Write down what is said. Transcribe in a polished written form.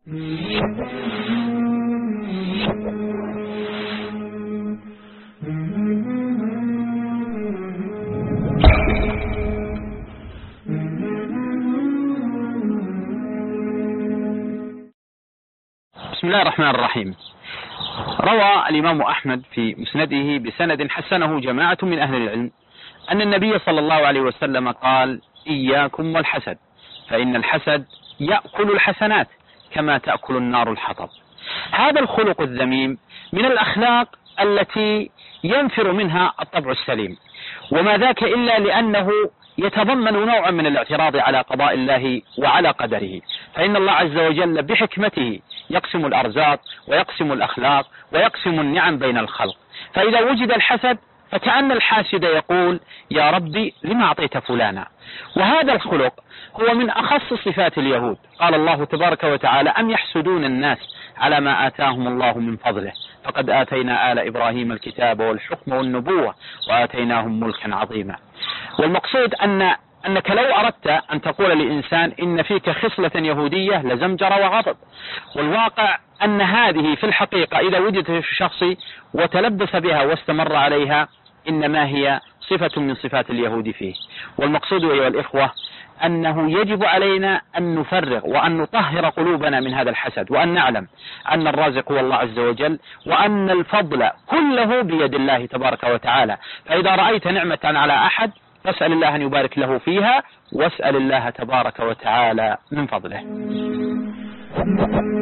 بسم الله الرحمن الرحيم. روى الإمام أحمد في مسنده بسند حسنه جماعة من أهل العلم أن النبي صلى الله عليه وسلم قال: إياكم والحسد، فإن الحسد يأكل الحسنات كما تأكل النار الحطب. هذا الخلق الذميم من الأخلاق التي ينفر منها الطبع السليم، وما ذاك إلا لأنه يتضمن نوعا من الاعتراض على قضاء الله وعلى قدره، فإن الله عز وجل بحكمته يقسم الأرزاق ويقسم الأخلاق ويقسم النعم بين الخلق. فإذا وجد الحسد فكأن الحاسد يقول: يا ربي لما أعطيت فلانا. وهذا الخلق هو من أخص صفات اليهود. قال الله تبارك وتعالى: أم يحسدون الناس على ما آتاهم الله من فضله فقد آتينا آل إبراهيم الكتاب والحكم والنبوة وآتيناهم ملكا عظيما. والمقصود أنك لو أردت أن تقول لإنسان إن فيك خصلة يهودية لزمجر وغضب، والواقع أن هذه في الحقيقة إذا وجدت في الشخص وتلبس بها واستمر عليها إنما هي صفة من صفات اليهود فيه. والمقصود أيها الإخوة أنه يجب علينا أن نفرغ وأن نطهر قلوبنا من هذا الحسد، وأن نعلم أن الرازق هو الله عز وجل، وأن الفضل كله بيد الله تبارك وتعالى. فإذا رأيت نعمة على أحد فاسأل الله أن يبارك له فيها، واسأل الله تبارك وتعالى من فضله.